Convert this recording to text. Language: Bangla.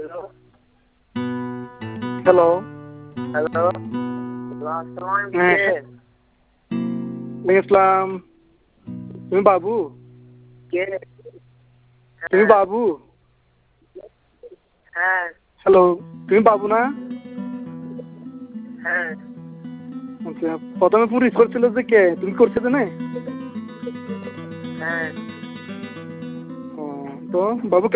হ্যালো। হ্যালো, হ্যাঁ। ইসলাম। তুমি বাবু? কে? তুমি বাবু? হ্যাঁ হ্যালো, তুমি বাবু না? হ্যাঁ আচ্ছা, প্রথমে পুলিশ করছিল যে কে? তুমি করছো তো না? হ্যাঁ তো বাবু